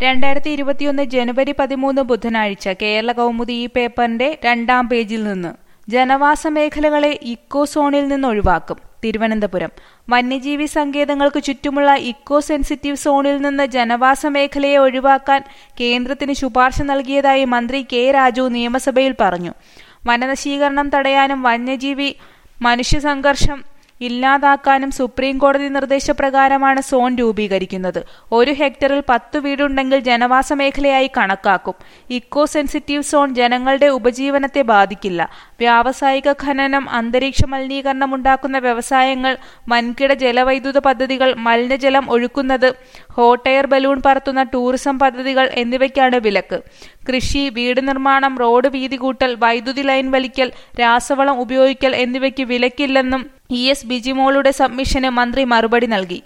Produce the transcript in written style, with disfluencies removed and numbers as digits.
2021 ജനുവരി 13 ബുധനാഴ്ച കേരള കൗമുദി ഈ പേപ്പറിന്റെ 2-ാം പേജിൽ നിന്ന് ജനവാസ മേഖലകളെ ഇക്കോ സോണിൽ നിന്ന് ഒഴിവാക്കും. തിരുവനന്തപുരം വന്യജീവി സങ്കേതങ്ങൾക്ക് ചുറ്റുമുള്ള ഇക്കോ സെൻസിറ്റീവ് സോണിൽ നിന്ന് ജനവാസ മേഖലയെ ഒഴിവാക്കാൻ കേന്ദ്രത്തിന് ശുപാർശ നൽകിയതായി മന്ത്രി കെ രാജു നിയമസഭയിൽ പറഞ്ഞു. വനനശീകരണം തടയാനും വന്യജീവി മനുഷ്യ സംഘർഷം ഇല്ലാതാക്കാനും സുപ്രീം കോടതി നിർദ്ദേശപ്രകാരമാണ് സോൺ രൂപീകരിക്കുന്നത്. 1 ഹെക്ടറിൽ 10 വീടുണ്ടെങ്കിൽ ജനവാസ മേഖലയായി കണക്കാക്കും. ഇക്കോ സെൻസിറ്റീവ് സോൺ ജനങ്ങളുടെ ഉപജീവനത്തെ ബാധിക്കില്ല. വ്യാവസായിക ഖനനം, അന്തരീക്ഷ മലിനീകരണം ഉണ്ടാക്കുന്ന വ്യവസായങ്ങൾ, വൻകിട ജലവൈദ്യുത പദ്ധതികൾ, മലിനജലം ഒഴുക്കുന്നത്, ഹോട്ട് എയർ ബലൂൺ പറത്തുന്ന ടൂറിസം പദ്ധതികൾ എന്നിവയ്ക്കാണ് വിലക്ക്. കൃഷി, വീട് നിർമ്മാണം, റോഡ് വീതി കൂട്ടൽ, വൈദ്യുതി ലൈൻ വലിക്കൽ, രാസവളം ഉപയോഗിക്കൽ എന്നിവയ്ക്ക് വിലക്കില്ലെന്നും ES ബിജിമോളുടെ സബ്മിഷന് മന്ത്രി മറുപടി നൽകി.